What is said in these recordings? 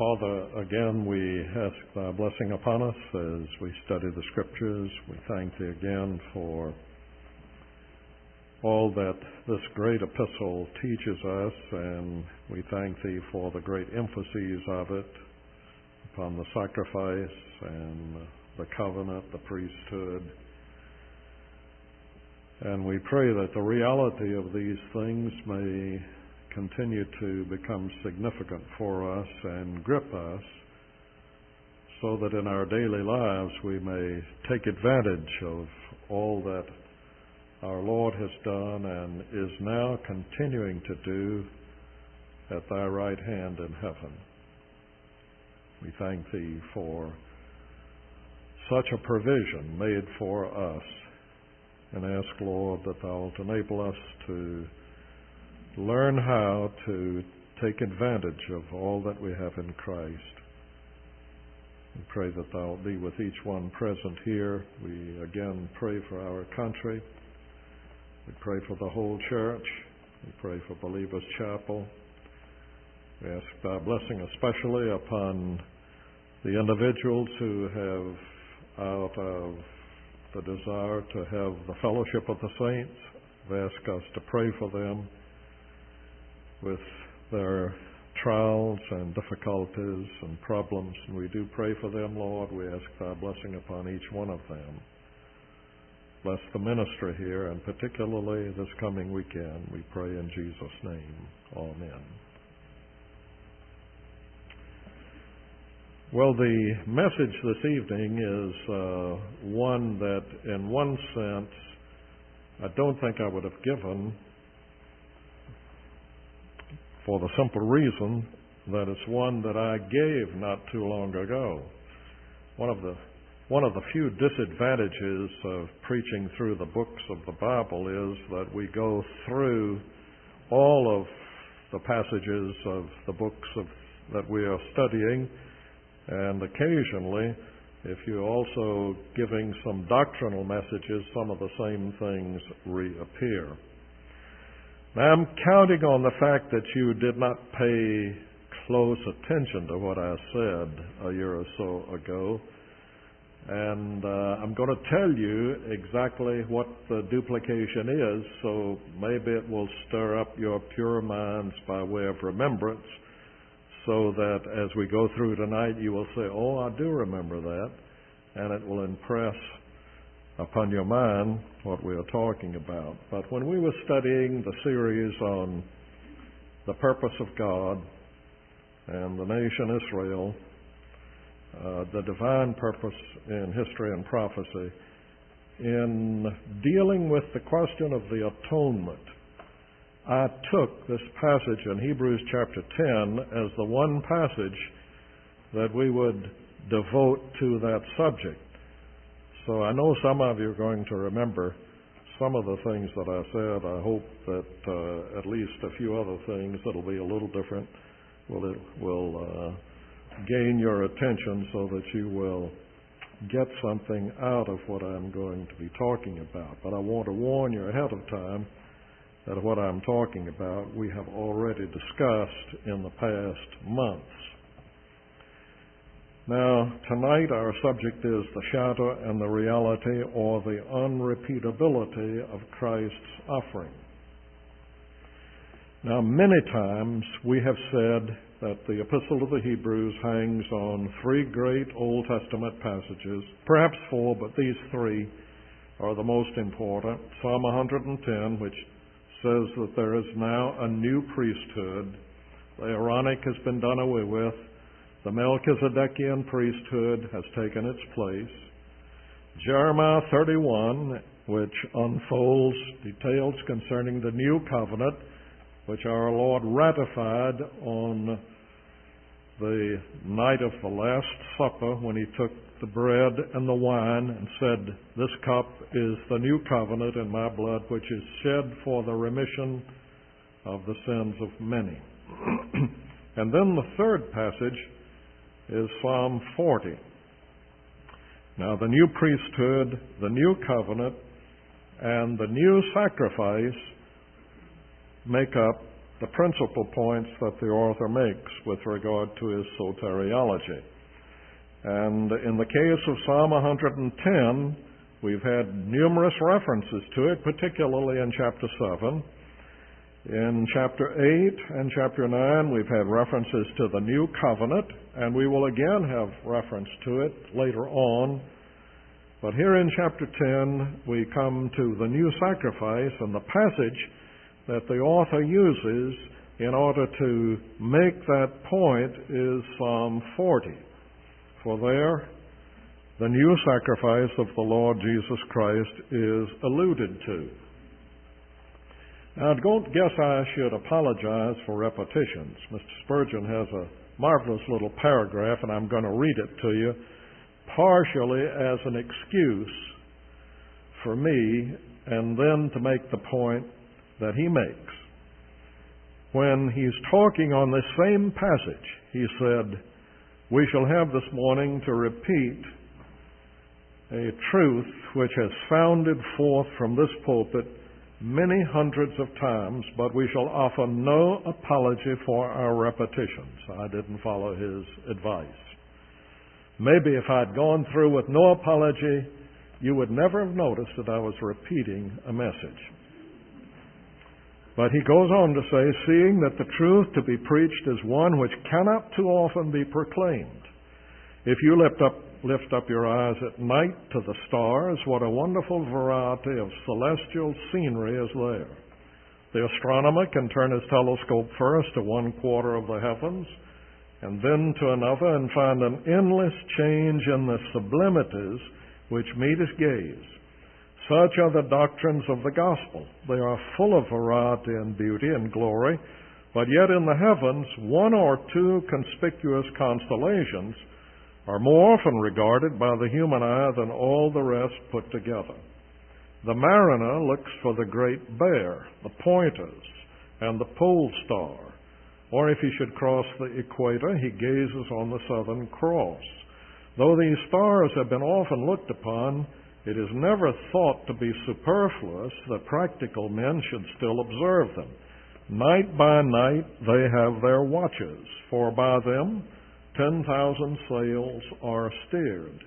Father, again we ask thy blessing upon us as we study the Scriptures. We thank thee again for all that this great epistle teaches us, and we thank thee for the great emphases of it upon the sacrifice and the covenant, the priesthood. And we pray that the reality of these things may continue to become significant for us and grip us, so that in our daily lives we may take advantage of all that our Lord has done and is now continuing to do at thy right hand in heaven. We thank thee for such a provision made for us, and ask, Lord, that thou wilt enable us to learn how to take advantage of all that we have in Christ. We pray that thou wilt be with each one present here. We again pray for our country. We pray for the whole church. We pray for Believers Chapel. We ask thy blessing especially upon the individuals who have, out of the desire to have the fellowship of the saints, we ask us to pray for them with their trials and difficulties and problems. And we do pray for them, Lord. We ask thy blessing upon each one of them. Bless the ministry here, and particularly this coming weekend. We pray in Jesus' name. Amen. Well, the message this evening is one that, in one sense, I don't think I would have given, for the simple reason that it's one that I gave not too long ago. One of the few disadvantages of preaching through the books of the Bible is that we go through all of the passages of the books that we are studying, and occasionally, if you're also giving some doctrinal messages, some of the same things reappear. Now, I'm counting on the fact that you did not pay close attention to what I said a year or so ago. And I'm going to tell you exactly what the duplication is, so maybe it will stir up your pure minds by way of remembrance, so that as we go through tonight, you will say, oh, I do remember that, and it will impress upon your mind what we are talking about. But when we were studying the series on the purpose of God and the nation Israel, the divine purpose in history and prophecy, in dealing with the question of the atonement, I took this passage in Hebrews chapter 10 as the one passage that we would devote to that subject. So I know some of you are going to remember some of the things that I said. I hope that at least a few other things that will be a little different will gain your attention, so that you will get something out of what I'm going to be talking about. But I want to warn you ahead of time that what I'm talking about we have already discussed in the past months. Now, tonight our subject is the shadow and the reality, or the unrepeatability of Christ's offering. Now, many times we have said that the Epistle to the Hebrews hangs on three great Old Testament passages, perhaps four, but these three are the most important. Psalm 110, which says that there is now a new priesthood. The Aaronic has been done away with. The Melchizedekian priesthood has taken its place. Jeremiah 31, which unfolds details concerning the new covenant, which our Lord ratified on the night of the Last Supper when he took the bread and the wine and said, "This cup is the new covenant in my blood, which is shed for the remission of the sins of many." And then the third passage is Psalm 40. Now, the new priesthood, the new covenant, and the new sacrifice make up the principal points that the author makes with regard to his soteriology. And in the case of Psalm 110, we've had numerous references to it, particularly in chapter 7. In chapter 8 and chapter 9, we've had references to the new covenant, and we will again have reference to it later on. But here in chapter 10, we come to the new sacrifice, and the passage that the author uses in order to make that point is Psalm 40. For there, the new sacrifice of the Lord Jesus Christ is alluded to. Now, don't guess I should apologize for repetitions. Mr. Spurgeon has a marvelous little paragraph, and I'm going to read it to you, partially as an excuse for me, and then to make the point that he makes. When he's talking on this same passage, he said, "We shall have this morning to repeat a truth which has sounded forth from this pulpit many hundreds of times, but we shall offer no apology for our repetitions." I didn't follow his advice. Maybe if I'd gone through with no apology, you would never have noticed that I was repeating a message. But he goes on to say, "Seeing that the truth to be preached is one which cannot too often be proclaimed. If you lift up your eyes at night to the stars, what a wonderful variety of celestial scenery is there. The astronomer can turn his telescope first to one quarter of the heavens, and then to another, and find an endless change in the sublimities which meet his gaze. Such are the doctrines of the gospel. They are full of variety and beauty and glory, but yet in the heavens, one or two conspicuous constellations are more often regarded by the human eye than all the rest put together. The mariner looks for the Great Bear, the pointers, and the pole star. Or if he should cross the equator, he gazes on the Southern Cross. Though these stars have been often looked upon, it is never thought to be superfluous that practical men should still observe them. Night by night they have their watches, for by them 10,000 sails are steered.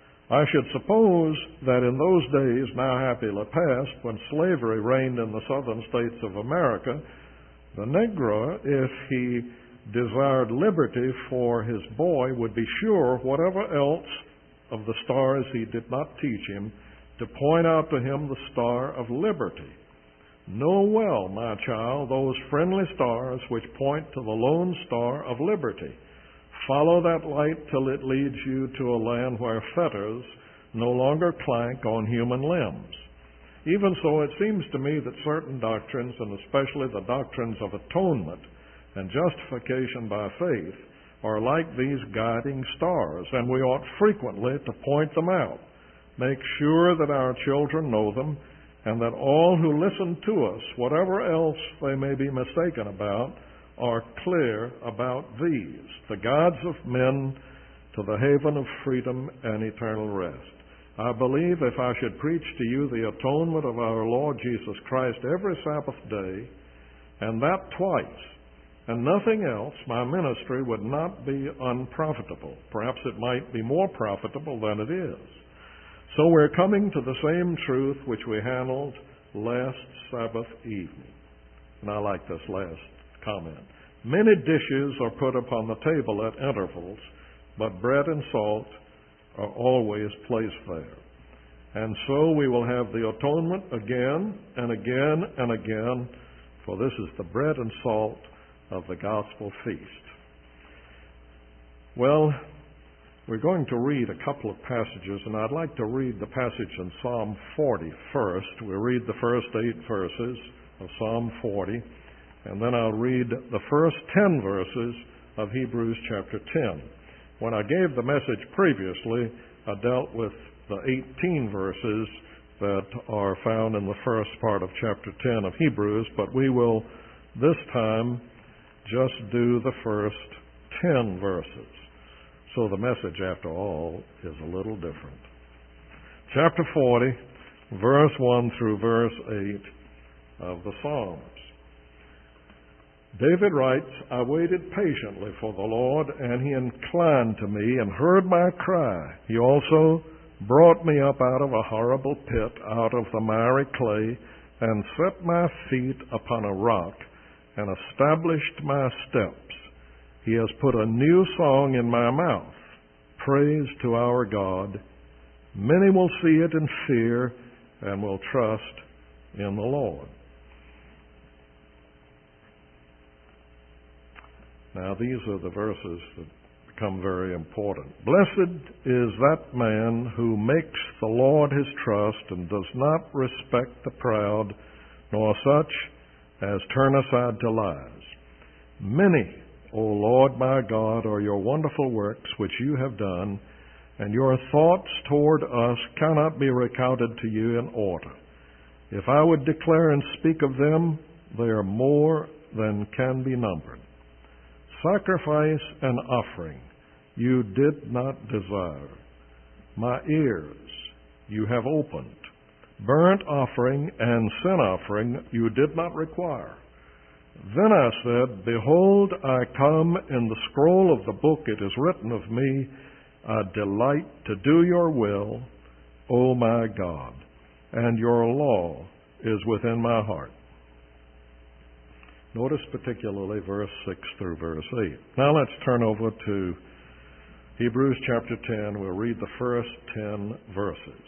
I should suppose that in those days, now happily past, when slavery reigned in the southern states of America, the Negro, if he desired liberty for his boy, would be sure, whatever else of the stars he did not teach him, to point out to him the star of liberty. Know well, my child, those friendly stars which point to the lone star of liberty. Follow that light till it leads you to a land where fetters no longer clank on human limbs. Even so, it seems to me that certain doctrines, and especially the doctrines of atonement and justification by faith, are like these guiding stars, and we ought frequently to point them out, make sure that our children know them, and that all who listen to us, whatever else they may be mistaken about, are clear about these, the guides of men to the haven of freedom and eternal rest. I believe if I should preach to you the atonement of our Lord Jesus Christ every Sabbath day, and that twice, and nothing else, my ministry would not be unprofitable. Perhaps it might be more profitable than it is. So we're coming to the same truth which we handled last Sabbath evening. And I like this last comment. Many dishes are put upon the table at intervals, but bread and salt are always placed there. And so we will have the atonement again and again and again, for this is the bread and salt of the gospel feast. Well, we're going to read a couple of passages, and I'd like to read the passage in Psalm 40 first. We'll read the first 8 verses of Psalm 40, and then I'll read the first 10 verses of Hebrews chapter 10. When I gave the message previously, I dealt with the 18 verses that are found in the first part of chapter 10 of Hebrews, but we will this time just do the first 10 verses. So the message, after all, is a little different. Chapter 40, verse 1 through verse 8 of the Psalms. David writes, I waited patiently for the Lord, and he inclined to me and heard my cry. He also brought me up out of a horrible pit, out of the miry clay, and set my feet upon a rock, and established my steps. He has put a new song in my mouth, praise to our God. Many will see it and fear, and will trust in the Lord. Now, these are the verses that become very important. Blessed is that man who makes the Lord his trust and does not respect the proud, nor such as turn aside to lies. Many, O Lord my God, are your wonderful works which you have done, and your thoughts toward us cannot be recounted to you in order. If I would declare and speak of them, they are more than can be numbered. Sacrifice and offering you did not desire. My ears you have opened. Burnt offering and sin offering you did not require. Then I said, Behold, I come. In the scroll of the book it is written of me, I delight to do your will, O my God, and your law is within my heart. Notice particularly verse 6 through verse 8. Now let's turn over to Hebrews chapter 10. We'll read the first 10 verses.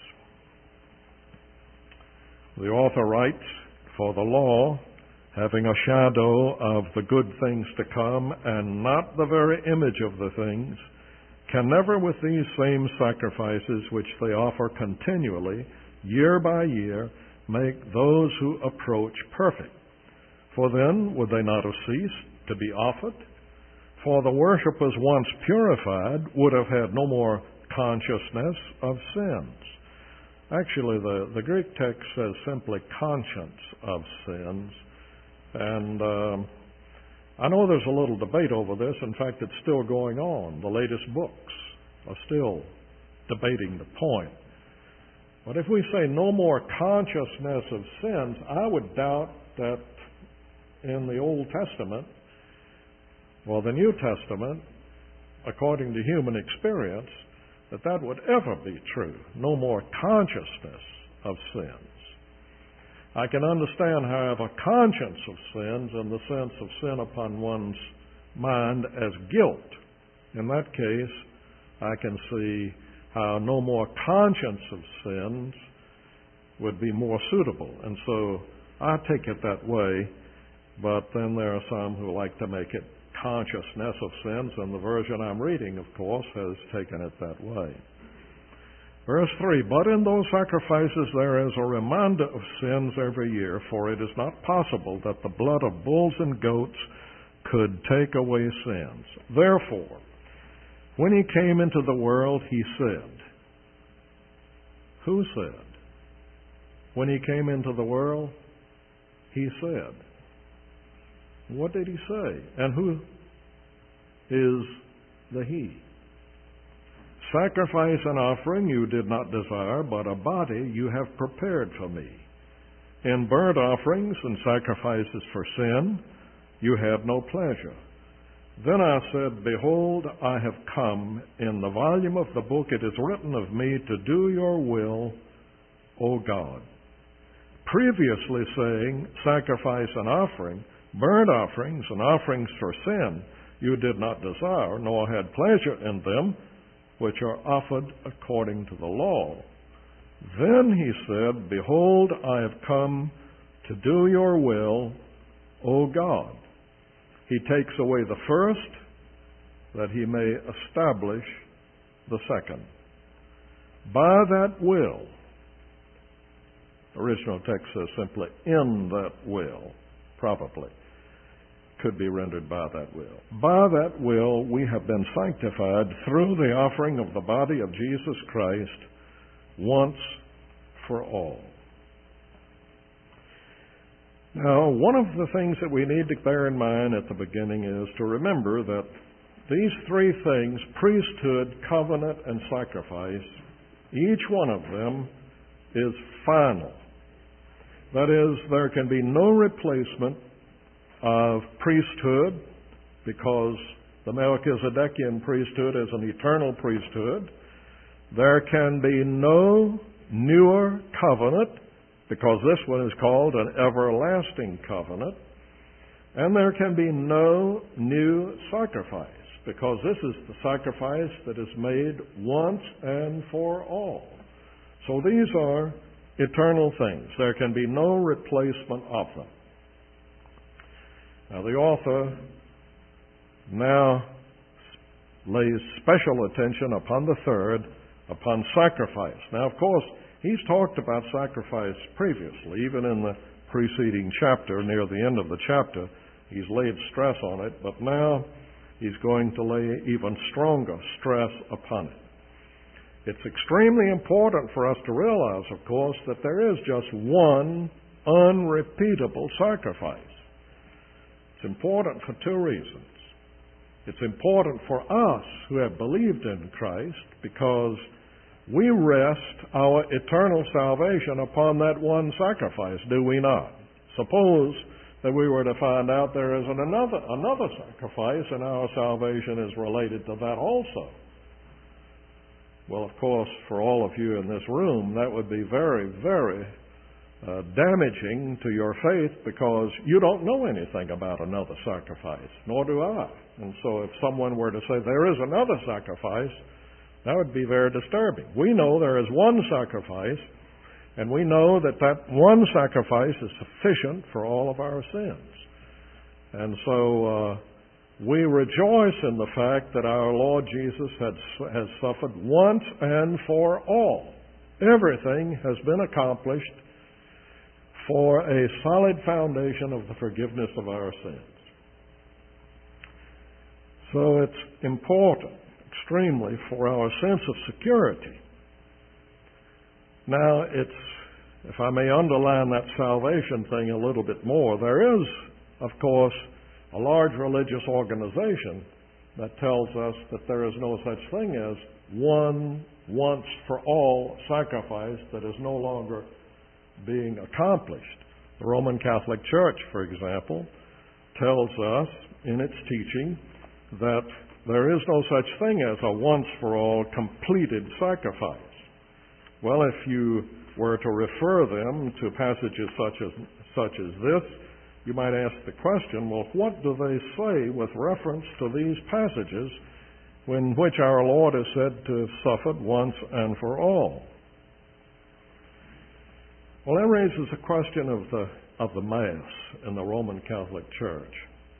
The author writes, For the law, having a shadow of the good things to come, and not the very image of the things, can never with these same sacrifices which they offer continually, year by year, make those who approach perfect. For then would they not have ceased to be offered? For the worshippers once purified would have had no more consciousness of sins. Actually, the Greek text says simply conscience of sins. And I know there's a little debate over this. In fact, it's still going on. The latest books are still debating the point. But if we say no more consciousness of sins, I would doubt that in the Old Testament, or the New Testament, according to human experience, that would ever be true. No more consciousness of sins. I can understand, however, conscience of sins in the sense of sin upon one's mind as guilt. In that case, I can see how no more conscience of sins would be more suitable. And so I take it that way. But then there are some who like to make it consciousness of sins, and the version I'm reading, of course, has taken it that way. Verse 3, But in those sacrifices there is a reminder of sins every year, for it is not possible that the blood of bulls and goats could take away sins. Therefore, when he came into the world, he said, Who said? When he came into the world, he said. What did he say? And who is the he? Sacrifice and offering you did not desire, but a body you have prepared for me. In burnt offerings and sacrifices for sin you had no pleasure. Then I said, Behold, I have come. In the volume of the book it is written of me to do your will, O God. Previously saying, Sacrifice and offering, burnt offerings and offerings for sin you did not desire, nor had pleasure in them, which are offered according to the law. Then he said, Behold, I have come to do your will, O God. He takes away the first, that he may establish the second. By that will, original text says simply, in that will, probably. Could be rendered by that will. By that will we have been sanctified through the offering of the body of Jesus Christ once for all. Now, one of the things that we need to bear in mind at the beginning is to remember that these three things, priesthood, covenant, and sacrifice, each one of them is final. That is, there can be no replacement of priesthood, because the Melchizedekian priesthood is an eternal priesthood. There can be no newer covenant, because this one is called an everlasting covenant. And there can be no new sacrifice, because this is the sacrifice that is made once and for all. So these are eternal things. There can be no replacement of them. Now the author now lays special attention upon the third, upon sacrifice. Now, of course, he's talked about sacrifice previously, even in the preceding chapter, near the end of the chapter. He's laid stress on it, but now he's going to lay even stronger stress upon it. It's extremely important for us to realize, of course, that there is just one unrepeatable sacrifice. It's important for two reasons. It's important for us who have believed in Christ, because we rest our eternal salvation upon that one sacrifice, do we not? Suppose that we were to find out there is another sacrifice and our salvation is related to that also. Well, of course, for all of you in this room, that would be very, very damaging to your faith, because you don't know anything about another sacrifice, nor do I. And so if someone were to say there is another sacrifice, that would be very disturbing. We know there is one sacrifice, and we know that that one sacrifice is sufficient for all of our sins. And so we rejoice in the fact that our Lord Jesus has suffered once and for all. Everything has been accomplished for a solid foundation of the forgiveness of our sins. So it's important, extremely, for our sense of security. Now, if I may underline that salvation thing a little bit more, there is, of course, a large religious organization that tells us that there is no such thing as one once-for-all sacrifice that is no longer being accomplished. The Roman Catholic Church, for example, tells us in its teaching that there is no such thing as a once-for-all completed sacrifice. Well, if you were to refer them to passages such as this, you might ask the question, well, what do they say with reference to these passages in which our Lord is said to have suffered once and for all? Well, that raises the question of the Mass in the Roman Catholic Church.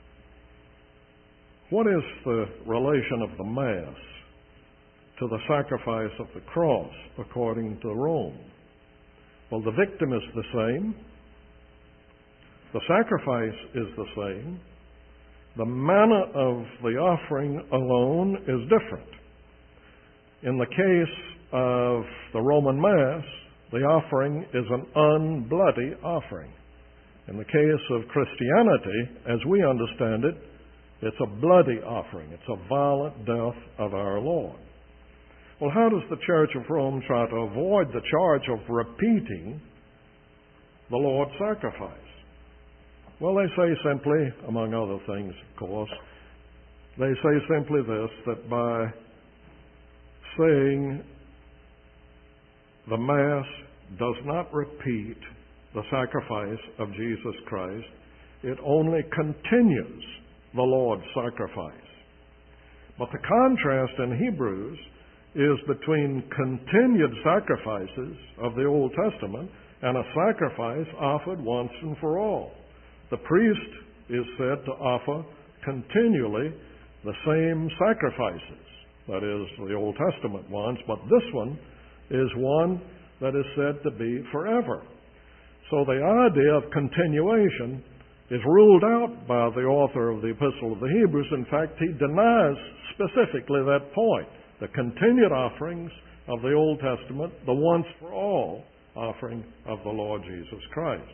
What is the relation of the Mass to the sacrifice of the cross according to Rome? Well, the victim is the same. The sacrifice is the same. The manner of the offering alone is different. In the case of the Roman Mass, the offering is an unbloody offering. In the case of Christianity, as we understand it, it's a bloody offering. It's a violent death of our Lord. Well, how does the Church of Rome try to avoid the charge of repeating the Lord's sacrifice? Well, they say simply, among other things, of course, they say simply this, that by saying the Mass does not repeat the sacrifice of Jesus Christ, it only continues the Lord's sacrifice. But the contrast in Hebrews is between continued sacrifices of the Old Testament and a sacrifice offered once and for all. The priest is said to offer continually the same sacrifices, that is, the Old Testament ones, but this one is one that is said to be forever. So the idea of continuation is ruled out by the author of the Epistle of the Hebrews. In fact, he denies specifically that point. The continued offerings of the Old Testament, the once-for-all offering of the Lord Jesus Christ.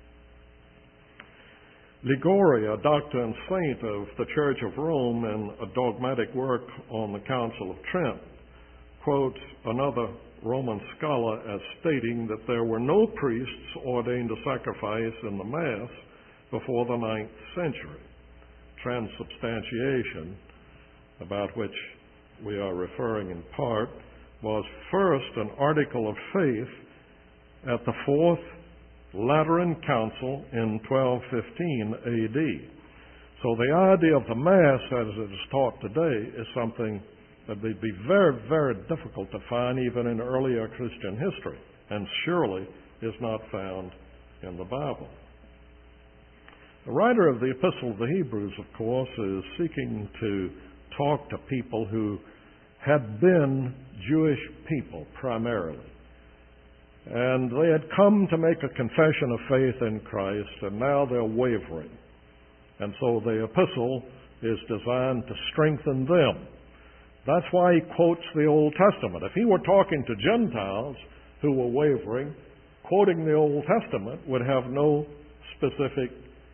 Ligori, a doctor and saint of the Church of Rome in a dogmatic work on the Council of Trent, quotes another Roman scholar as stating that there were no priests ordained to sacrifice in the Mass before the 9th century. Transubstantiation, about which we are referring in part, was first an article of faith at the Fourth Lateran Council in 1215 A.D. So the idea of the Mass as it is taught today is something that would be very, very difficult to find even in earlier Christian history, and surely is not found in the Bible. The writer of the Epistle of the Hebrews, of course, is seeking to talk to people who had been Jewish people primarily. And they had come to make a confession of faith in Christ, and now they're wavering. And so the epistle is designed to strengthen them. That's why he quotes the Old Testament. If he were talking to Gentiles who were wavering, quoting the Old Testament would have no specific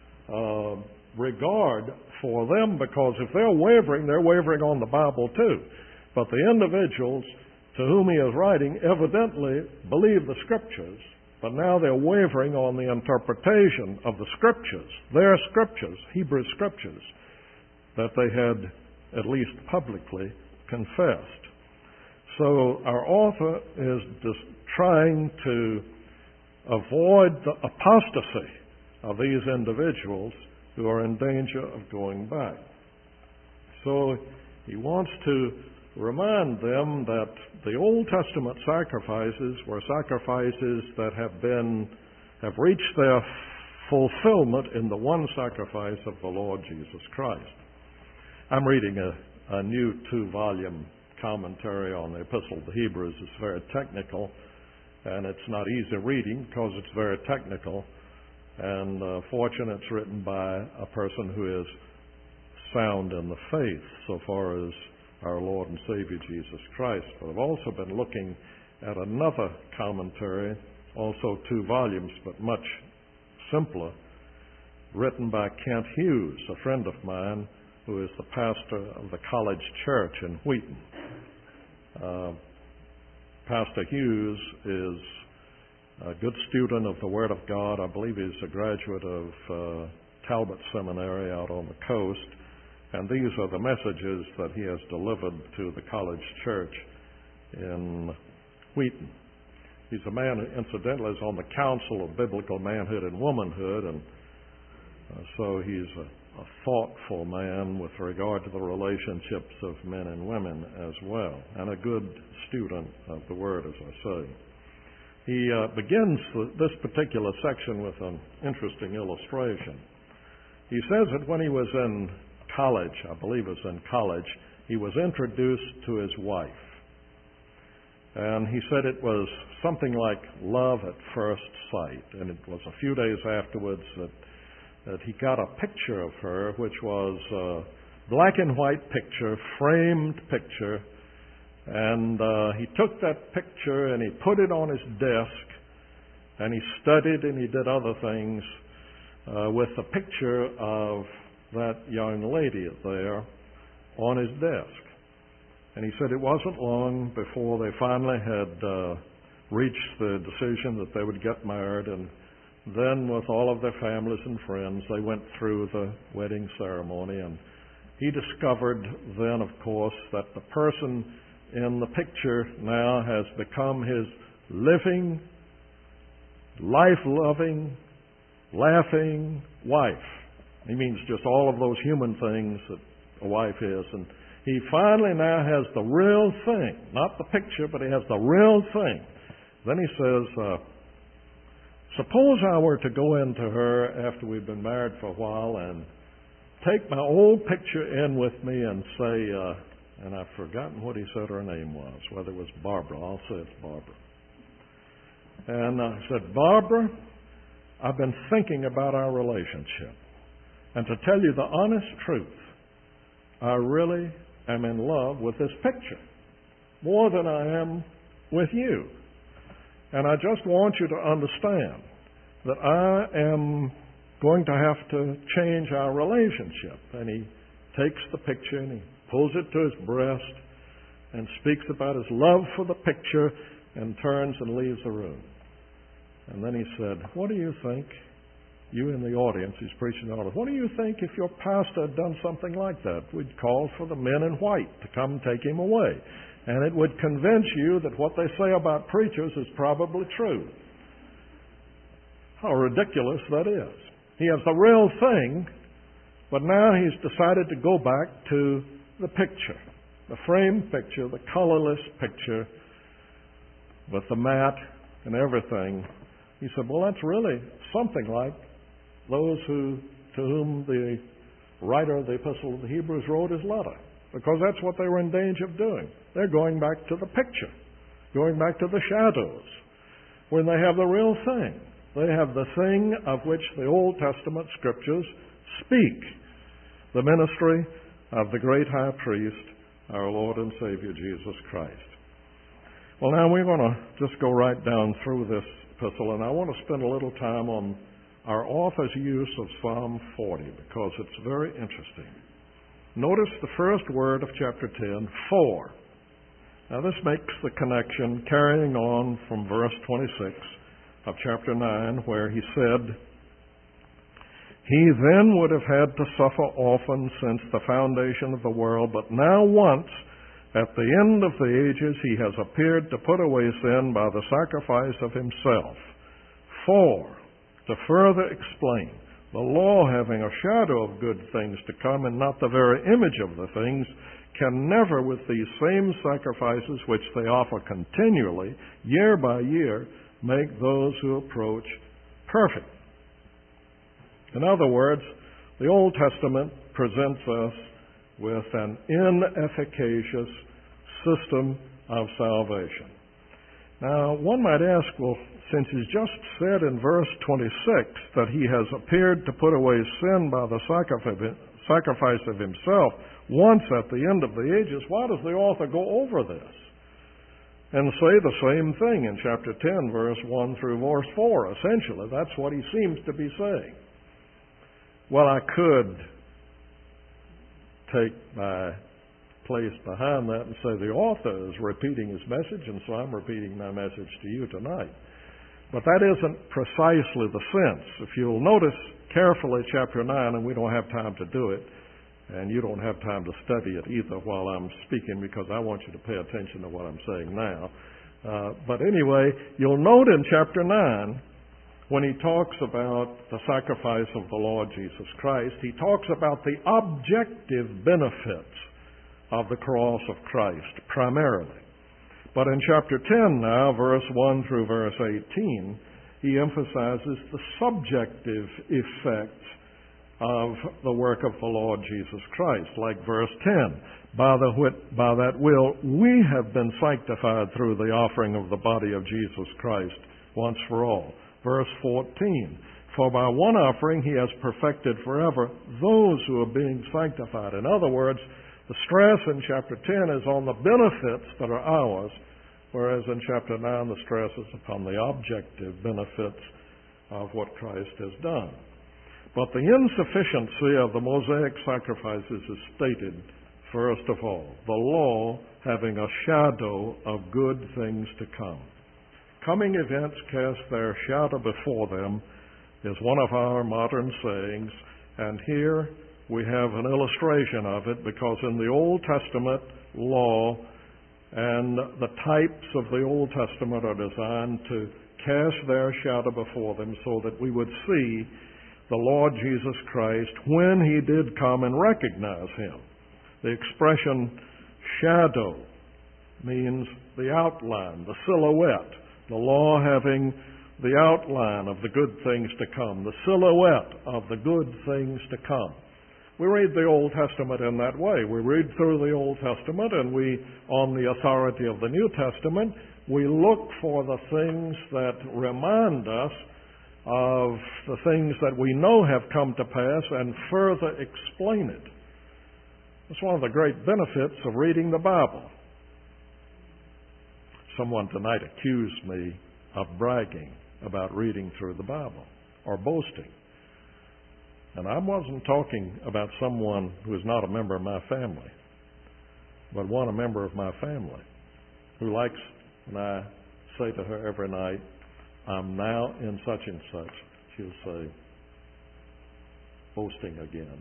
regard for them, because if they're wavering on the Bible too. But the individuals to whom he is writing evidently believe the Scriptures, but now they're wavering on the interpretation of the Scriptures, their Scriptures, Hebrew Scriptures, that they had at least publicly confessed. So our author is just trying to avoid the apostasy of these individuals who are in danger of going back. So he wants to remind them that the Old Testament sacrifices were sacrifices that have reached their fulfillment in the one sacrifice of the Lord Jesus Christ. I'm reading a new 2-volume commentary on the Epistle of the Hebrews. It's very technical, and it's not easy reading because it's very technical. And fortunately, it's written by a person who is sound in the faith so far as our Lord and Savior Jesus Christ. But I've also been looking at another commentary, also 2 volumes, but much simpler, written by Kent Hughes, a friend of mine who is the pastor of the College Church in Wheaton. Pastor Hughes is a good student of the Word of God. I believe he's a graduate of Talbot Seminary out on the coast. And these are the messages that he has delivered to the College Church in Wheaton. He's a man who, incidentally, is on the Council of Biblical Manhood and Womanhood, and so he's a thoughtful man with regard to the relationships of men and women as well, and a good student of the Word, as I say. He begins this particular section with an interesting illustration. He says that when he was in college, I believe it was in college, he was introduced to his wife. And he said it was something like love at first sight. And it was a few days afterwards that he got a picture of her, which was a black and white picture, framed picture. And he took that picture and he put it on his desk, and he studied and he did other things with the picture of that young lady there on his desk. And he said it wasn't long before they finally had reached the decision that they would get married, and then with all of their families and friends, they went through the wedding ceremony. And he discovered then, of course, that the person in the picture now has become his living, life-loving, laughing wife. He means just all of those human things that a wife is. And he finally now has the real thing. Not the picture, but he has the real thing. Then he says, suppose I were to go into her after we've been married for a while and take my old picture in with me and say, and I've forgotten what he said her name was, whether it was Barbara. I'll say it's Barbara. And I said, Barbara, I've been thinking about our relationship. And to tell you the honest truth, I really am in love with this picture more than I am with you. And I just want you to understand that I am going to have to change our relationship. And he takes the picture and he pulls it to his breast and speaks about his love for the picture and turns and leaves the room. And then he said, what do you think you in the audience, he's preaching the audience, what do you think if your pastor had done something like that? We'd call for the men in white to come take him away. And it would convince you that what they say about preachers is probably true. How ridiculous that is. He has the real thing, but now he's decided to go back to the picture, the framed picture, the colorless picture with the mat and everything. He said, well, that's really something like those to whom the writer of the Epistle of the Hebrews wrote his letter, because that's what they were in danger of doing. They're going back to the picture, going back to the shadows, when they have the real thing. They have the thing of which the Old Testament Scriptures speak, the ministry of the great high priest, our Lord and Savior Jesus Christ. Well, now we're going to just go right down through this epistle, and I want to spend a little time on our author's use of Psalm 40, because it's very interesting. Notice the first word of chapter 10, for. Now this makes the connection carrying on from verse 26 of chapter 9, where he said, he then would have had to suffer often since the foundation of the world, but now once, at the end of the ages, he has appeared to put away sin by the sacrifice of himself. For, to further explain, the law having a shadow of good things to come and not the very image of the things, can never with these same sacrifices which they offer continually, year by year, make those who approach perfect. In other words, the Old Testament presents us with an inefficacious system of salvation. Now, one might ask, well, since he's just said in verse 26 that he has appeared to put away sin by the sacrifice of himself once at the end of the ages, why does the author go over this and say the same thing in chapter 10, verse 1 through verse 4? Essentially, that's what he seems to be saying. Well, I could take my place behind that and say the author is repeating his message, and so I'm repeating my message to you tonight. But that isn't precisely the sense. If you'll notice carefully chapter 9, and we don't have time to do it, and you don't have time to study it either while I'm speaking, because I want you to pay attention to what I'm saying now. But anyway, you'll note in chapter 9, when he talks about the sacrifice of the Lord Jesus Christ, he talks about the objective benefits of the cross of Christ, primarily. But in chapter 10 now, verse 1 through verse 18, he emphasizes the subjective effects of the work of the Lord Jesus Christ, like verse 10. By that will we have been sanctified through the offering of the body of Jesus Christ once for all. Verse 14, for by one offering he has perfected forever those who are being sanctified. In other words, the stress in chapter 10 is on the benefits that are ours, whereas in chapter 9 the stress is upon the objective benefits of what Christ has done. But the insufficiency of the Mosaic sacrifices is stated, first of all, the law having a shadow of good things to come. Coming events cast their shadow before them is one of our modern sayings, and here we have an illustration of it, because in the Old Testament, law and the types of the Old Testament are designed to cast their shadow before them so that we would see the Lord Jesus Christ when he did come and recognize him. The expression shadow means the outline, the silhouette. The law having the outline of the good things to come, the silhouette of the good things to come. We read the Old Testament in that way. We read through the Old Testament, and we, on the authority of the New Testament, we look for the things that remind us of the things that we know have come to pass and further explain it. It's one of the great benefits of reading the Bible. Someone tonight accused me of bragging about reading through the Bible, or boasting. And I wasn't talking about someone who is not a member of my family, but a member of my family, who likes, when I say to her every night, I'm now in such and such, she'll say, boasting again.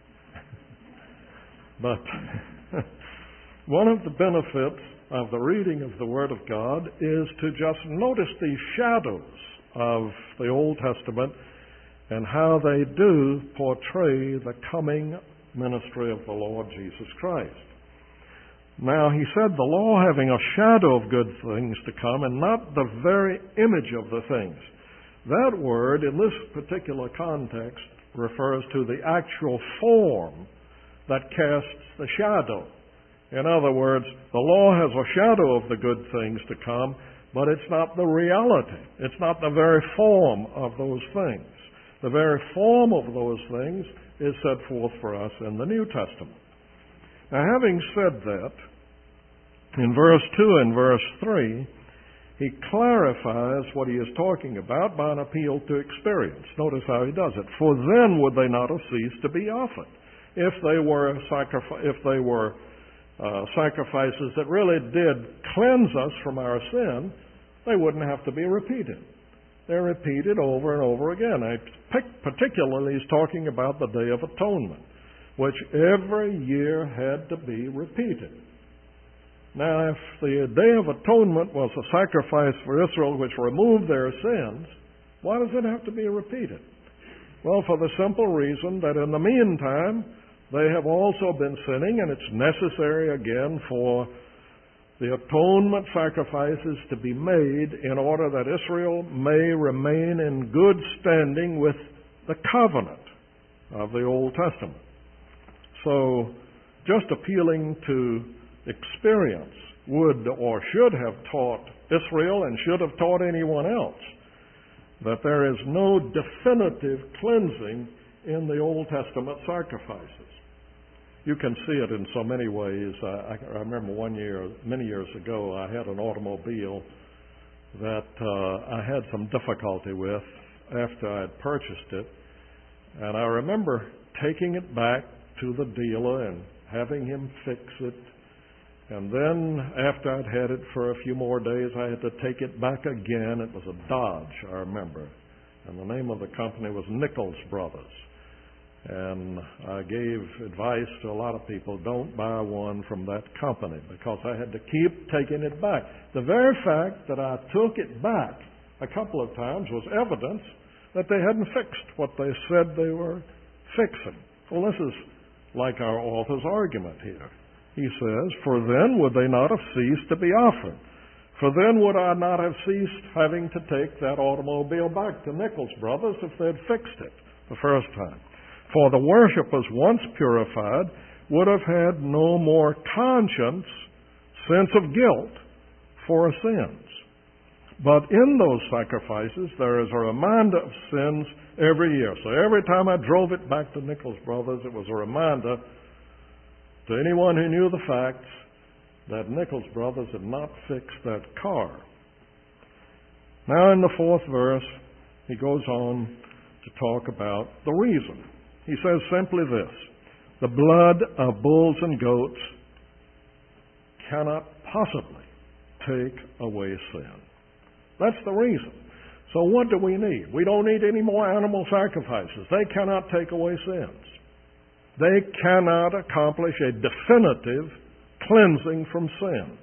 But one of the benefits of the reading of the Word of God is to just notice these shadows of the Old Testament and how they do portray the coming ministry of the Lord Jesus Christ. Now, he said the law having a shadow of good things to come and not the very image of the things. That word, in this particular context, refers to the actual form that casts the shadow. In other words, the law has a shadow of the good things to come, but it's not the reality. It's not the very form of those things. The very form of those things is set forth for us in the New Testament. Now, having said that, in verse 2 and verse 3, he clarifies what he is talking about by an appeal to experience. Notice how he does it. For then would they not have ceased to be offered. If they were sacrifices that really did cleanse us from our sin, they wouldn't have to be repeated. They're repeated over and over again. Particularly, he's talking about the Day of Atonement, which every year had to be repeated. Now, if the Day of Atonement was a sacrifice for Israel which removed their sins, why does it have to be repeated? Well, for the simple reason that in the meantime, they have also been sinning, and it's necessary again for the atonement sacrifices to be made in order that Israel may remain in good standing with the covenant of the Old Testament. So, just appealing to experience would or should have taught Israel and should have taught anyone else that there is no definitive cleansing in the Old Testament sacrifices. You can see it in so many ways. I remember one year, many years ago, I had an automobile that I had some difficulty with after I had purchased it. And I remember taking it back to the dealer and having him fix it. And then after I'd had it for a few more days, I had to take it back again. It was a Dodge, I remember. And the name of the company was Nichols Brothers. And I gave advice to a lot of people, don't buy one from that company, because I had to keep taking it back. The very fact that I took it back a couple of times was evidence that they hadn't fixed what they said they were fixing. Well, this is like our author's argument here. He says, for then would they not have ceased to be offered? For then would I not have ceased having to take that automobile back to Nichols Brothers if they'd fixed it the first time? For the worshippers, once purified, would have had no more conscience, sense of guilt for sins. But in those sacrifices, there is a reminder of sins every year. So every time I drove it back to Nichols Brothers, it was a reminder to anyone who knew the facts that Nichols Brothers had not fixed that car. Now in the 4th verse, he goes on to talk about the reason. He says simply this: the blood of bulls and goats cannot possibly take away sin. That's the reason. So what do we need? We don't need any more animal sacrifices. They cannot take away sins. They cannot accomplish a definitive cleansing from sin.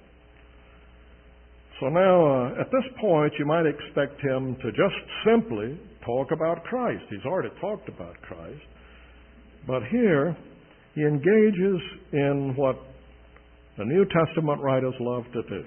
So now, at this point, you might expect him to just simply talk about Christ. He's already talked about Christ. But here, he engages in what the New Testament writers love to do.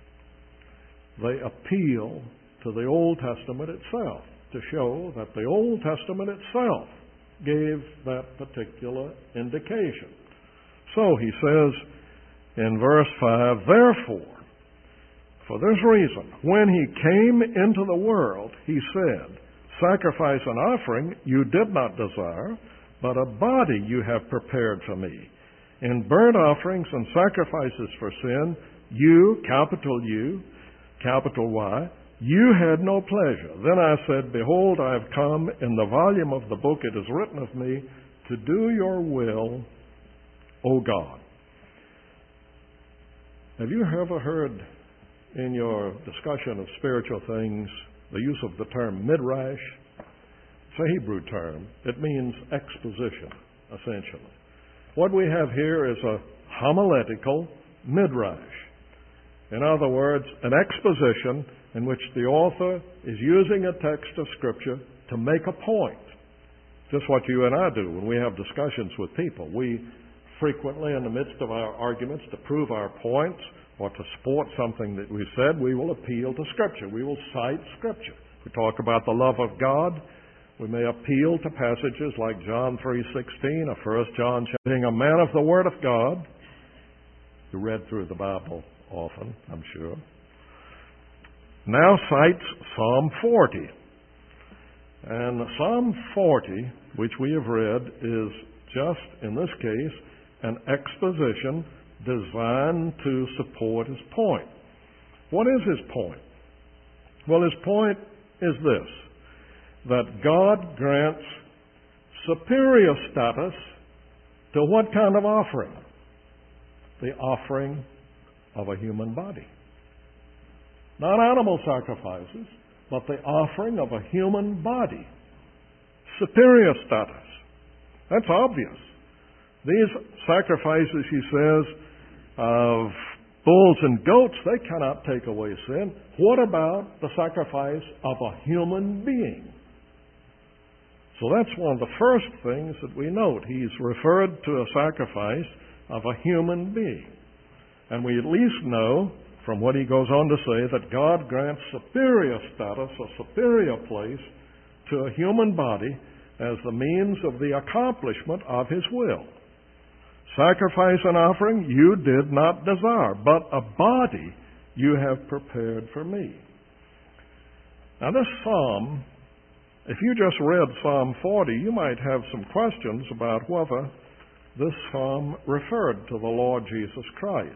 They appeal to the Old Testament itself to show that the Old Testament itself gave that particular indication. So he says in verse 5, therefore, for this reason, when he came into the world, he said, sacrifice and offering you did not desire, but a body you have prepared for me. In burnt offerings and sacrifices for sin, you, capital U, capital Y, you had no pleasure. Then I said, behold, I have come. In the volume of the book it is written of me to do your will, O God. Have you ever heard in your discussion of spiritual things the use of the term midrash? It's a Hebrew term. It means exposition, essentially. What we have here is a homiletical midrash. In other words, an exposition in which the author is using a text of Scripture to make a point. Just what you and I do when we have discussions with people. We frequently, in the midst of our arguments, to prove our points or to support something that we've said, we will appeal to Scripture. We will cite Scripture. If we talk about the love of God, we may appeal to passages like John 3:16 or 1 John, being a man of the Word of God. You read through the Bible often, I'm sure. Now cites Psalm 40. And Psalm 40, which we have read, is just, in this case, an exposition designed to support his point. What is his point? Well, his point is this, that God grants superior status to what kind of offering? The offering of a human body. Not animal sacrifices, but the offering of a human body. Superior status. That's obvious. These sacrifices, he says, of bulls and goats, they cannot take away sin. What about the sacrifice of a human being? So that's one of the first things that we note. He's referred to a sacrifice of a human being. And we at least know from what he goes on to say that God grants superior status, a superior place to a human body as the means of the accomplishment of his will. Sacrifice and offering you did not desire, but a body you have prepared for me. Now this psalm, if you just read Psalm 40, you might have some questions about whether this psalm referred to the Lord Jesus Christ.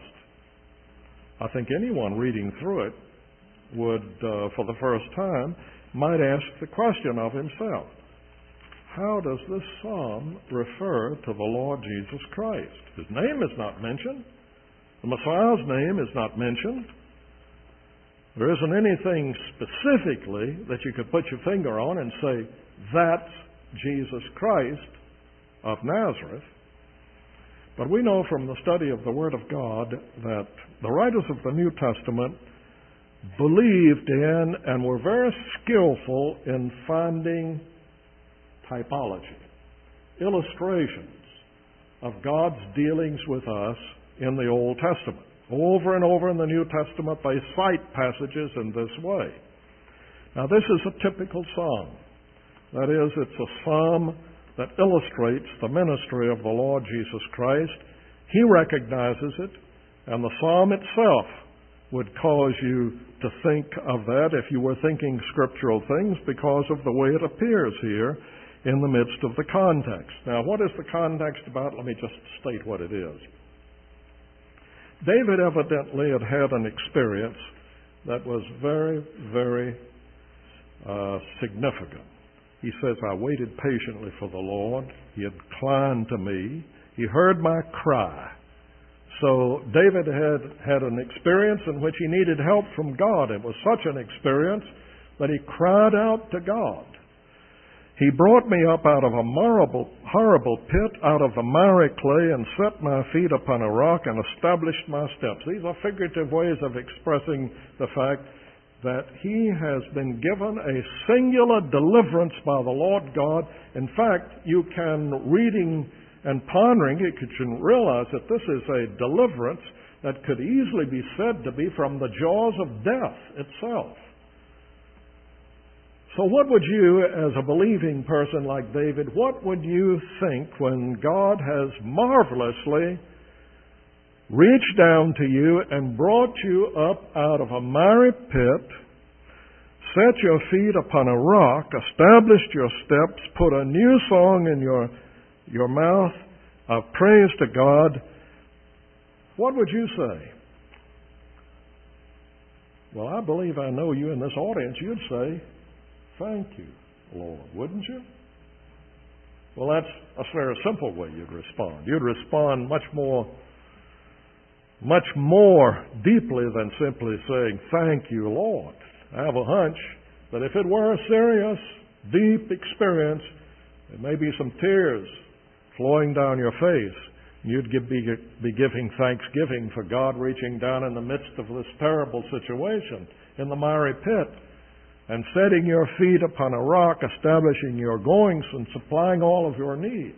I think anyone reading through it would, for the first time, might ask the question of himself, how does this psalm refer to the Lord Jesus Christ? His name is not mentioned. The Messiah's name is not mentioned. There isn't anything specifically that you could put your finger on and say, that's Jesus Christ of Nazareth. But we know from the study of the Word of God that the writers of the New Testament believed in and were very skillful in finding typology, illustrations of God's dealings with us in the Old Testament. Over and over in the New Testament, they cite passages in this way. Now, this is a typical psalm. That is, it's a psalm that illustrates the ministry of the Lord Jesus Christ. He recognizes it, and the psalm itself would cause you to think of that if you were thinking scriptural things because of the way it appears here in the midst of the context. Now, what is the context about? Let me just state what it is. David evidently had had an experience that was very, very significant. He says, I waited patiently for the Lord. He inclined to me. He heard my cry. So David had an experience in which he needed help from God. It was such an experience that he cried out to God. He brought me up out of a horrible pit, out of the miry clay, and set my feet upon a rock and established my steps. These are figurative ways of expressing the fact that he has been given a singular deliverance by the Lord God. In fact, you can, reading and pondering it, you can realize that this is a deliverance that could easily be said to be from the jaws of death itself. So what would you, as a believing person like David, what would you think when God has marvelously reached down to you and brought you up out of a miry pit, set your feet upon a rock, established your steps, put a new song in your mouth of praise to God? What would you say? Well, I believe I know you in this audience. You'd say, thank you, Lord, wouldn't you? Well, that's a very simple way you'd respond. You'd respond much more deeply than simply saying, thank you, Lord. I have a hunch that if it were a serious deep experience. There may be some tears flowing down your face. You'd be giving thanksgiving for God reaching down in the midst of this terrible situation in the miry pit and setting your feet upon a rock, establishing your goings and supplying all of your needs.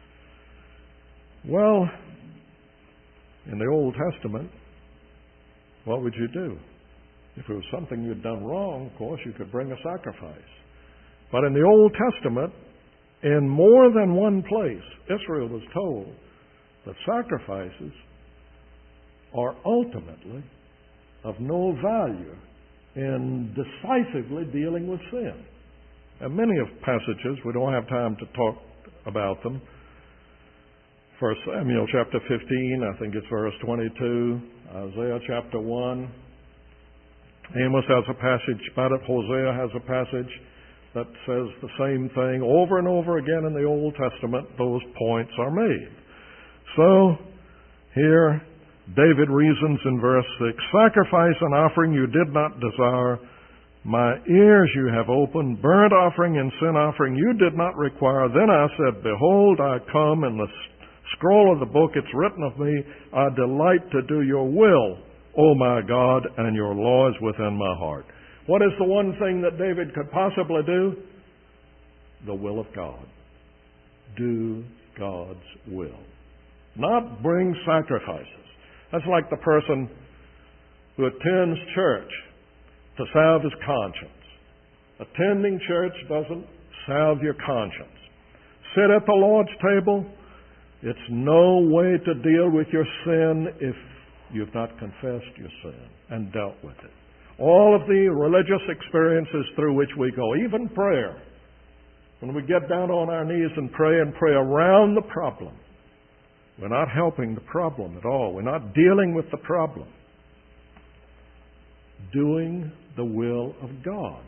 Well, in the Old Testament, what would you do? If it was something you'd done wrong, of course, you could bring a sacrifice. But in the Old Testament, in more than one place, Israel was told that sacrifices are ultimately of no value in decisively dealing with sin. And many of passages, we don't have time to talk about them. 1 Samuel chapter 15, I think it's verse 22. Isaiah chapter 1. Amos has a passage about it. Hosea has a passage that says the same thing. Over and over again in the Old Testament, those points are made. So, here, David reasons in verse 6, sacrifice and offering you did not desire. My ears you have opened. Burnt offering and sin offering you did not require. Then I said, behold, I come. In the scroll of the book it's written of me, I delight to do your will, O my God, and your law is within my heart. What is the one thing that David could possibly do? The will of God. Do God's will. Not bring sacrifices. That's like the person who attends church to salve his conscience. Attending church doesn't salve your conscience. Sit at the Lord's table. It's no way to deal with your sin if you've not confessed your sin and dealt with it. All of the religious experiences through which we go, even prayer, when we get down on our knees and pray around the problem, we're not helping the problem at all. We're not dealing with the problem. Doing the will of God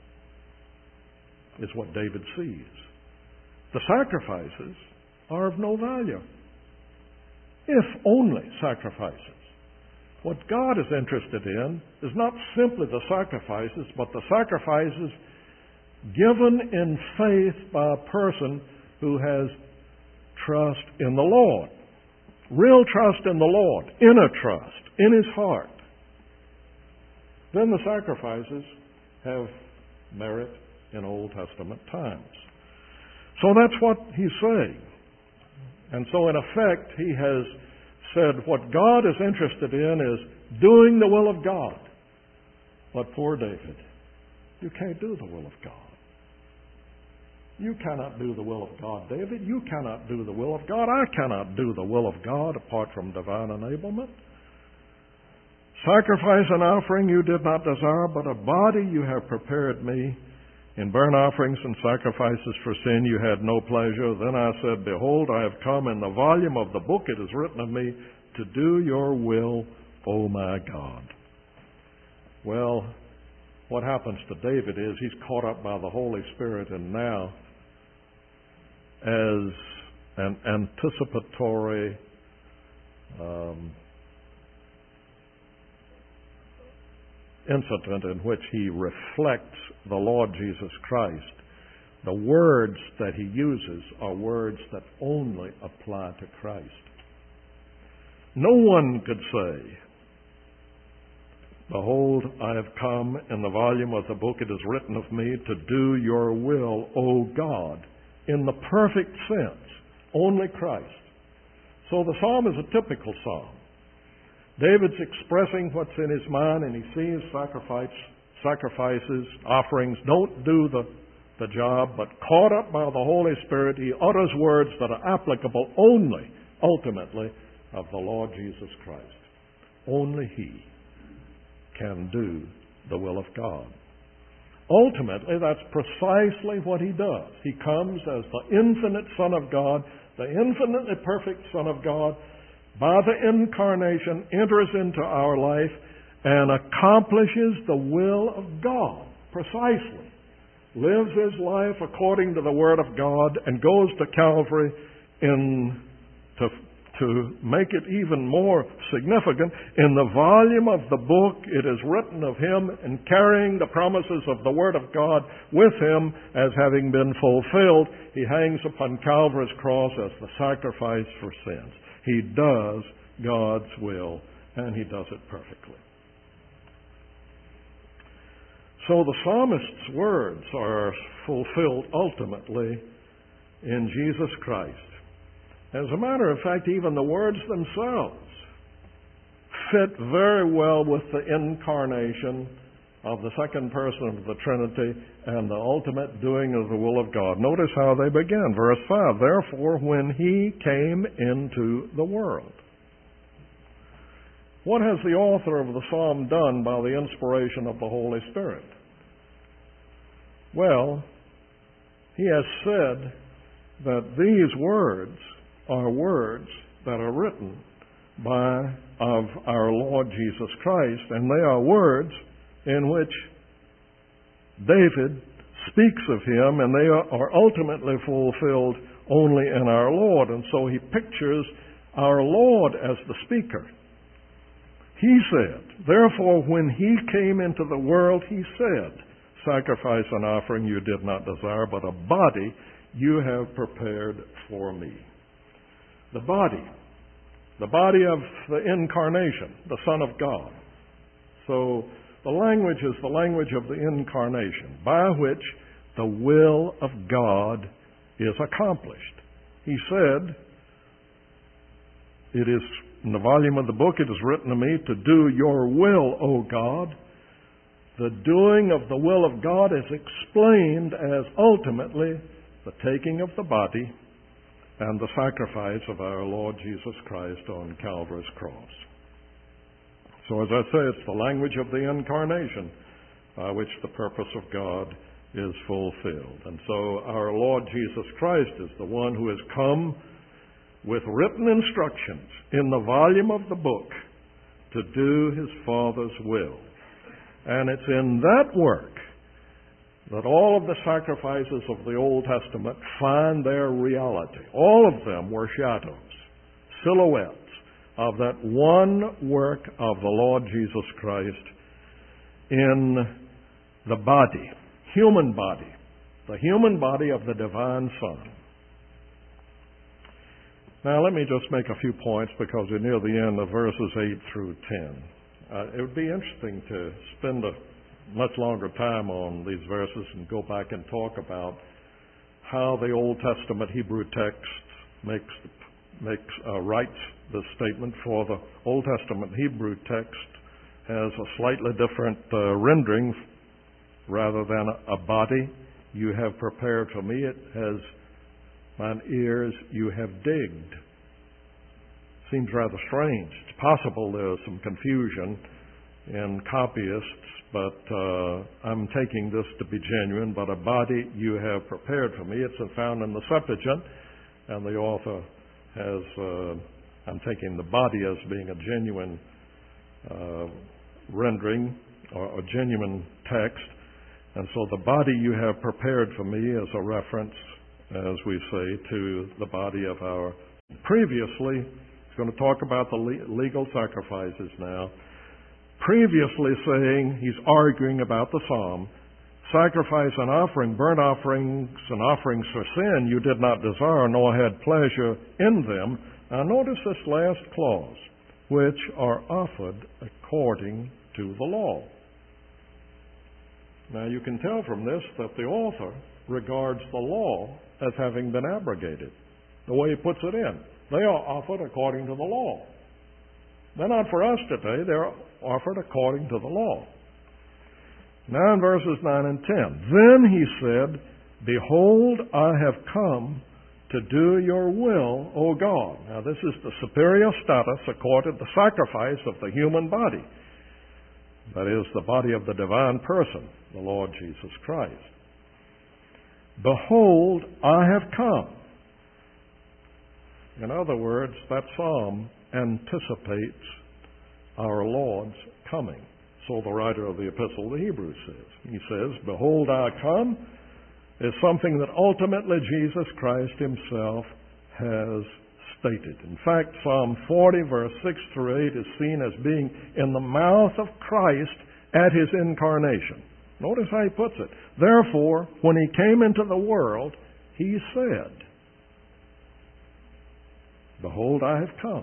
is what David sees. The sacrifices are of no value, if only sacrifices. What God is interested in is not simply the sacrifices, but the sacrifices given in faith by a person who has trust in the Lord. Real trust in the Lord, inner trust, in his heart. Then the sacrifices have merit in Old Testament times. So that's what he's saying. And so in effect, he has said what God is interested in is doing the will of God. But poor David, you can't do the will of God. You cannot do the will of God, David. You cannot do the will of God. I cannot do the will of God apart from divine enablement. Sacrifice and offering you did not desire, but a body you have prepared me. In burnt offerings and sacrifices for sin you had no pleasure. Then I said, behold, I have come. In the volume of the book it is written of me to do your will, O my God. Well, what happens to David is he's caught up by the Holy Spirit, and now, as an anticipatory incident in which he reflects the Lord Jesus Christ, the words that he uses are words that only apply to Christ. No one could say, behold, I have come. In the volume of the book it is written of me to do your will, O God, in the perfect sense. Only Christ. So the psalm is a typical psalm. David's expressing what's in his mind, and he sees sacrifices, offerings don't do the job, but caught up by the Holy Spirit, he utters words that are applicable only, ultimately, of the Lord Jesus Christ. Only he can do the will of God. Ultimately, that's precisely what he does. He comes as the infinite Son of God, the infinitely perfect Son of God, by the incarnation, enters into our life and accomplishes the will of God precisely. Lives his life according to the Word of God and goes to Calvary to to make it even more significant, in the volume of the book it is written of him and carrying the promises of the Word of God with him as having been fulfilled. He hangs upon Calvary's cross as the sacrifice for sins. He does God's will, and he does it perfectly. So the psalmist's words are fulfilled ultimately in Jesus Christ. As a matter of fact, even the words themselves fit very well with the incarnation of the second person of the Trinity and the ultimate doing of the will of God. Notice how they begin. Verse 5, therefore, when he came into the world. What has the author of the psalm done by the inspiration of the Holy Spirit? Well, he has said that these words are words that are written of our Lord Jesus Christ, and they are words in which David speaks of him, and they are ultimately fulfilled only in our Lord. And so he pictures our Lord as the speaker. He said, therefore, when he came into the world, he said, sacrifice and offering you did not desire, but a body you have prepared for me. The body of the incarnation, the Son of God. So the language is the language of the incarnation, by which the will of God is accomplished. He said, it is in the volume of the book, it is written to me to do your will, O God. The doing of the will of God is explained as ultimately the taking of the body and the sacrifice of our Lord Jesus Christ on Calvary's cross. So as I say, it's the language of the incarnation by which the purpose of God is fulfilled. And so our Lord Jesus Christ is the one who has come with written instructions in the volume of the book to do his Father's will. And it's in that work that all of the sacrifices of the Old Testament find their reality. All of them were shadows, silhouettes of that one work of the Lord Jesus Christ in the body, human body, the human body of the divine Son. Now let me just make a few points because we're near the end of verses 8 through 10. It would be interesting to spend a much longer time on these verses and go back and talk about how the Old Testament Hebrew text writes this statement. For the Old Testament Hebrew text has a slightly different rendering. Rather than a body you have prepared for me, it has mine ears you have digged. Seems rather strange. It's possible there's some confusion in copyists, but I'm taking this to be genuine. But a body you have prepared for me. It's found in the Septuagint, and the author has, I'm taking the body as being a genuine rendering or a genuine text. And so the body you have prepared for me is a reference, as we say, to the body of our. Previously, he's going to talk about the legal sacrifices now. Previously saying, he's arguing about the psalm, sacrifice and offering, burnt offerings and offerings for sin you did not desire, nor had pleasure in them. Now notice this last clause, which are offered according to the law. Now you can tell from this that the author regards the law as having been abrogated, the way he puts it in. They are offered according to the law. They're not for us today. They're offered according to the law. Now in verses 9 and 10. Then he said, behold, I have come to do your will, O God. Now this is the superior status accorded the sacrifice of the human body. That is, the body of the divine person, the Lord Jesus Christ. Behold, I have come. In other words, that psalm anticipates our Lord's coming. So the writer of the Epistle to the Hebrews says. He says, behold, I come is something that ultimately Jesus Christ himself has stated. In fact, Psalm 40, verse 6 through 8 is seen as being in the mouth of Christ at his incarnation. Notice how he puts it. Therefore, when he came into the world, he said, Behold, I have come.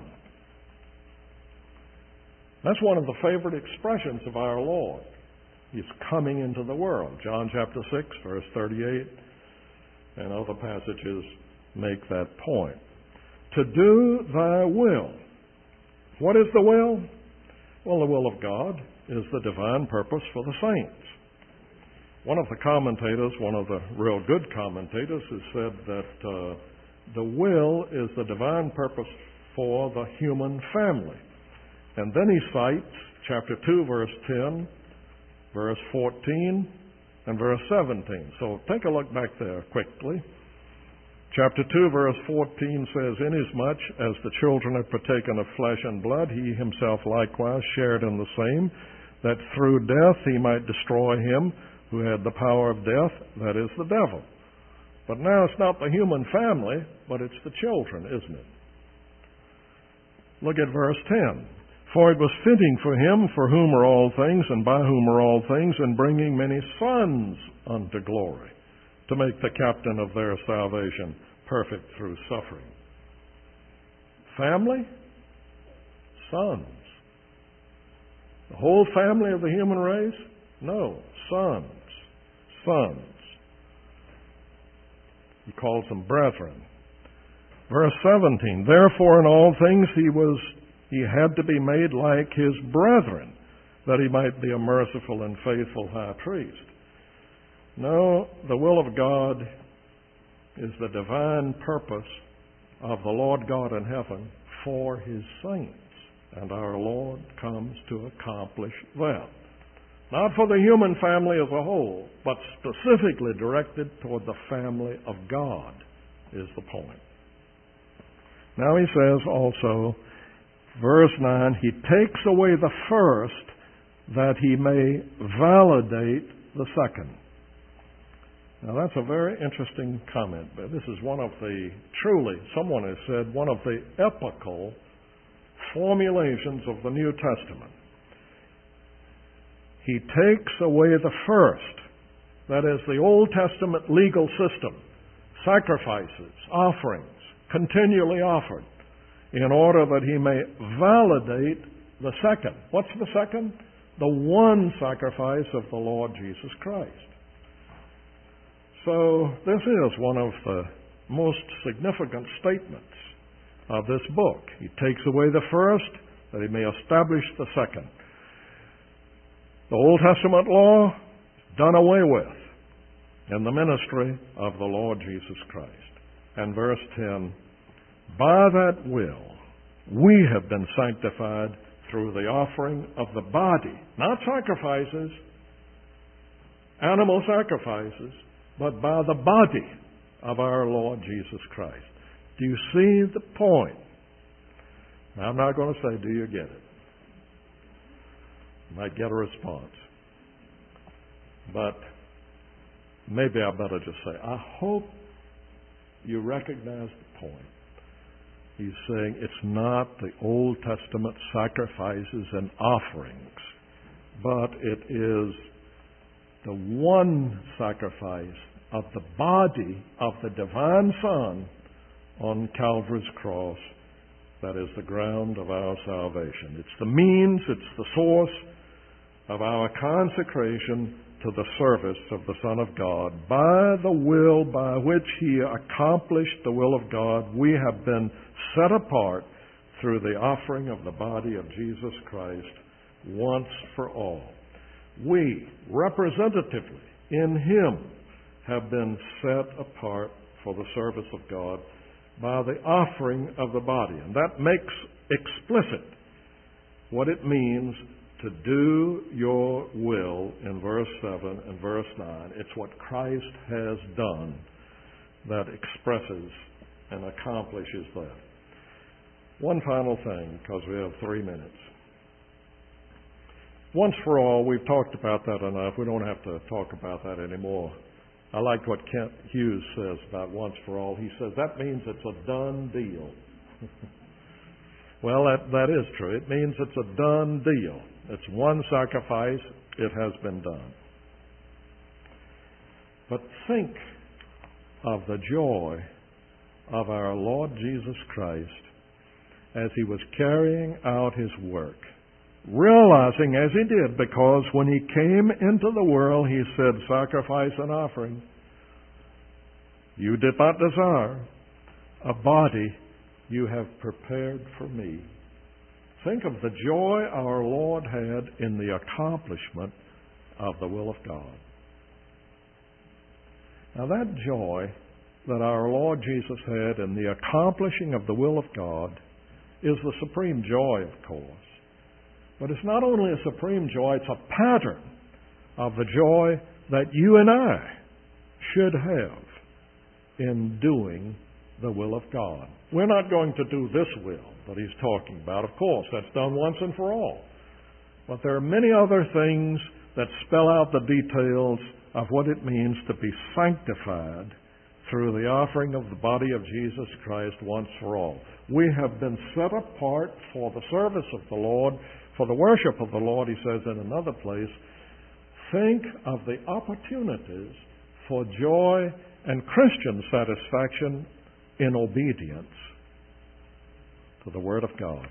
That's one of the favorite expressions of our Lord. He's coming into the world. John chapter 6, verse 38, and other passages make that point. To do thy will. What is the will? Well, the will of God is the divine purpose for the saints. One of the commentators, one of the real good commentators, has said that the will is the divine purpose for the human family. And then he cites chapter 2, verse 10, verse 14, and verse 17. So take a look back there quickly. Chapter 2, verse 14 says, Inasmuch as the children have partaken of flesh and blood, he himself likewise shared in the same, that through death he might destroy him who had the power of death, that is, the devil. But now it's not the human family, but it's the children, isn't it? Look at verse 10. For it was fitting for him, for whom are all things, and by whom are all things, in bringing many sons unto glory, to make the captain of their salvation perfect through suffering. Family? Sons. The whole family of the human race? No. Sons. Sons. He calls them brethren. Verse 17, Therefore in all things he had to be made like his brethren, that he might be a merciful and faithful high priest. No, the will of God is the divine purpose of the Lord God in heaven for his saints. And our Lord comes to accomplish that. Not for the human family as a whole, but specifically directed toward the family of God is the point. Now he says also, verse 9, he takes away the first that he may validate the second. Now that's a very interesting comment, but this is one of the, truly, someone has said, one of the epical formulations of the New Testament. He takes away the first, that is, the Old Testament legal system, sacrifices, offerings, continually offered, in order that he may validate the second. What's the second? The one sacrifice of the Lord Jesus Christ. So this is one of the most significant statements of this book. He takes away the first that he may establish the second. The Old Testament law done away with in the ministry of the Lord Jesus Christ. And verse 10, By that will we have been sanctified through the offering of the body, not sacrifices, animal sacrifices, but by the body of our Lord Jesus Christ. Do you see the point? Now, I'm not going to say, do you get it? You might get a response. But maybe I better just say, I hope you recognize the point. He's saying it's not the Old Testament sacrifices and offerings, but it is the one sacrifice of the body of the divine Son on Calvary's cross that is the ground of our salvation. It's the means, it's the source of our consecration to the service of the Son of God. By the will by which He accomplished the will of God, we have been set apart through the offering of the body of Jesus Christ once for all. We, representatively, in Him, have been set apart for the service of God by the offering of the body. And that makes explicit what it means to do your will in verse 7 and verse 9. It's what Christ has done that expresses and accomplishes that. One final thing, because we have 3 minutes. Once for all, we've talked about that enough. We don't have to talk about that anymore. I like what Kent Hughes says about once for all. He says that means it's a done deal. Well, that is true. It means it's a done deal. It's one sacrifice. It has been done. But think of the joy of our Lord Jesus Christ as He was carrying out His work, realizing as He did, because when He came into the world, He said, sacrifice and offering. You did not desire a body you have prepared for me. Think of the joy our Lord had in the accomplishment of the will of God. Now that joy that our Lord Jesus had in the accomplishing of the will of God is the supreme joy, of course. But it's not only a supreme joy, it's a pattern of the joy that you and I should have in doing the will of God. We're not going to do this will that He's talking about. Of course, that's done once and for all. But there are many other things that spell out the details of what it means to be sanctified through the offering of the body of Jesus Christ once for all. We have been set apart for the service of the Lord, for the worship of the Lord, He says in another place. Think of the opportunities for joy and Christian satisfaction in obedience to the Word of God.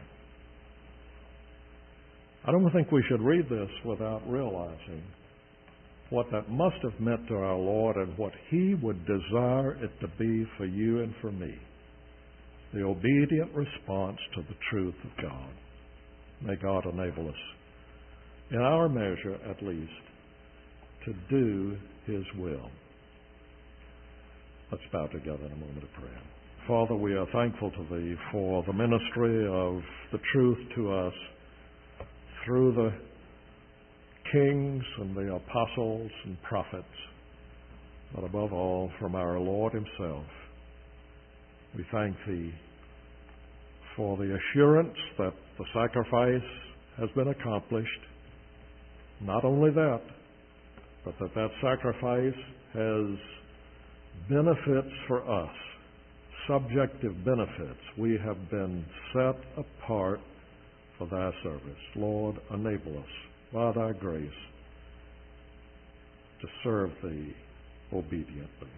I don't think we should read this without realizing what that must have meant to our Lord and what He would desire it to be for you and for me. The obedient response to the truth of God. May God enable us, in our measure at least, to do His will. Let's bow together in a moment of prayer. Father, we are thankful to Thee for the ministry of the truth to us through the kings and the apostles and prophets, but above all from our Lord Himself. We thank Thee for the assurance that the sacrifice has been accomplished. Not only that, but that sacrifice has benefits for us, subjective benefits. We have been set apart for Thy service. Lord, enable us by Thy grace to serve Thee obediently.